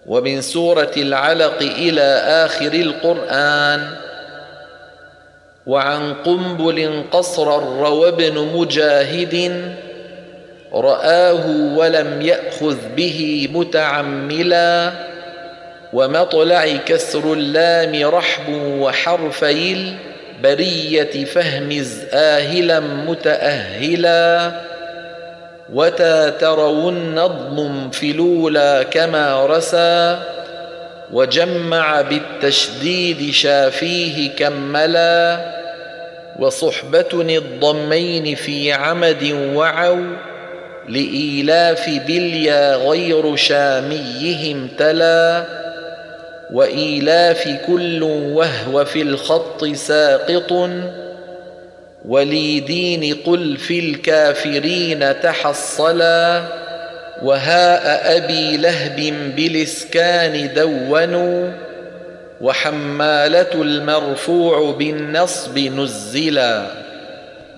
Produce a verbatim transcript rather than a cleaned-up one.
ومن سورة العلق إلى آخر القرآن. وعن قنبل قصر روى ابن مجاهد رآه ولم يأخذ به متعملا. ومطلع كسر اللام رحب وحرفي البرية فهمز آهلا متأهلا. وتا ترون الضم في الأولى كما رسى وجمع بالتشديد شافيه كملا. وصحبة الضمين في عمد وعوا لإيلاف بليا غير شاميهم تلا. وإيلاف كل وهو في الخط ساقط وليدين قل في الكافرين تحصلا. وهاء أبي لهب بالإسكان دونوا وحمالة المرفوع بالنصب نزلا.